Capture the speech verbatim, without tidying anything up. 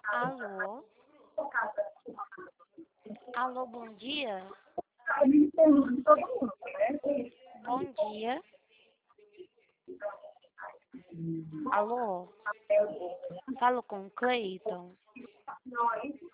Alô? Alô, bom dia? Bom dia. Alô? Falo com o Cleiton.